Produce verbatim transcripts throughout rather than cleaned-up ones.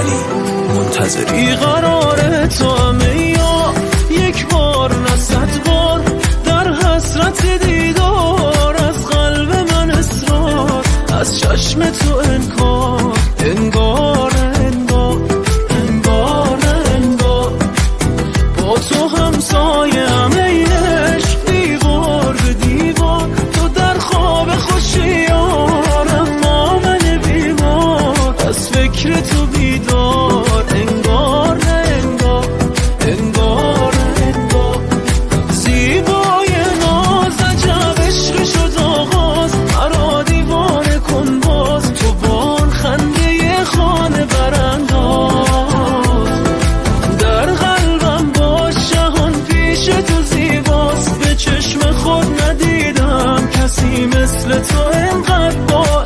ولی منتظری قراره تو همه یا یک بار نه صد بار در حسرت دیدار از قلب من اصرار از چشم تو انکار انگار انگار انگار انگار با تو همسایه همه این عشق دیوار به دیوار تو در خواب خوشیارم ما من بیمار از فکر تو بیدار انگار انگار انگار انگار زیبای ناز عجب عشق شد آغاز مرا دیوانه کن باز تو بان خنده خانه برانداز در قلبم باش جهان پیش تو زیباست به چشم خود ندیدم کسی مثل تو اینقدر با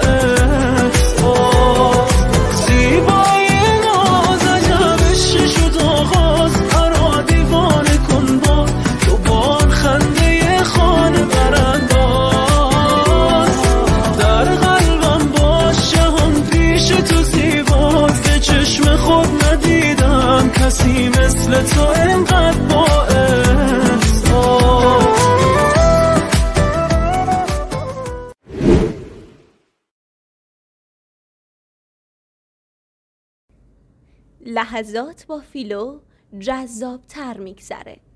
احساس زیبای ناز عجب عشق شد آغاز مرا دیوانه کن باز تو بان خنده خانه برانداز در قلبم باش جهان پیش تو زیباست به چشم خود ندیدم کسی مثل تو اینقدر با احساس لحظات با فیلو جذاب تر میگذره.